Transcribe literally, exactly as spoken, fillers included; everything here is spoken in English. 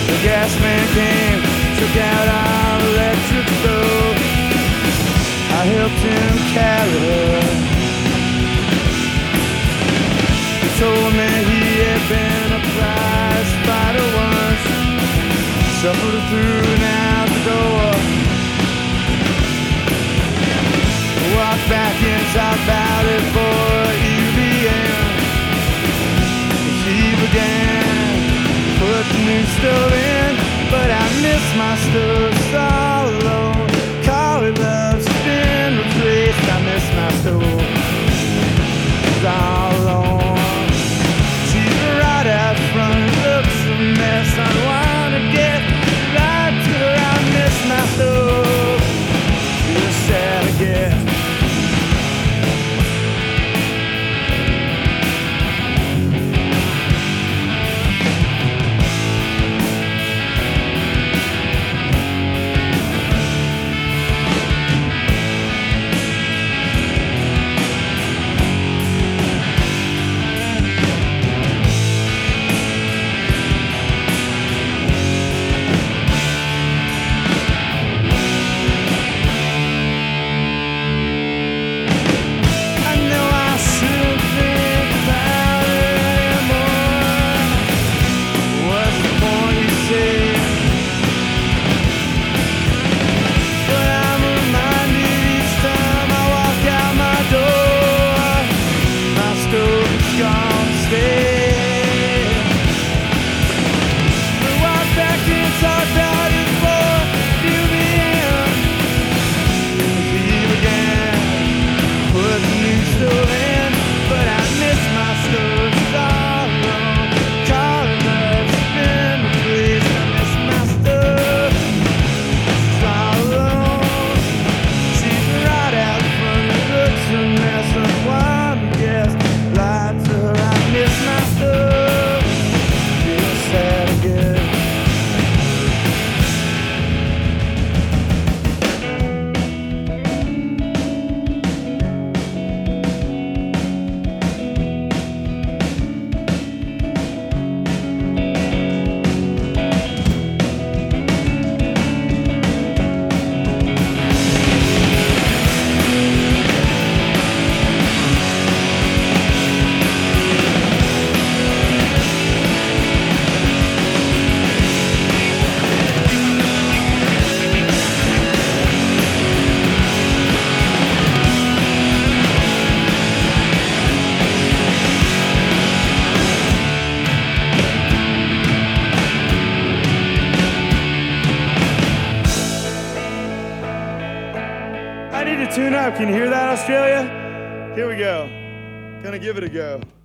The gas man came, took out our electric stove. I helped him carry her. He told me he had been a prize fighter once, shuffled her through and out the door. Walked back in, talked about it for U B M. She began to put the new stove in, but I miss my stove so alone. Carly love's been replaced. I miss my stove all alone. She's right out front, looks a mess. I don't wanna get right to her. I miss my stove. Feel sad again. I need to tune up. Can you hear that, Australia? Here we go. Gonna give it a go.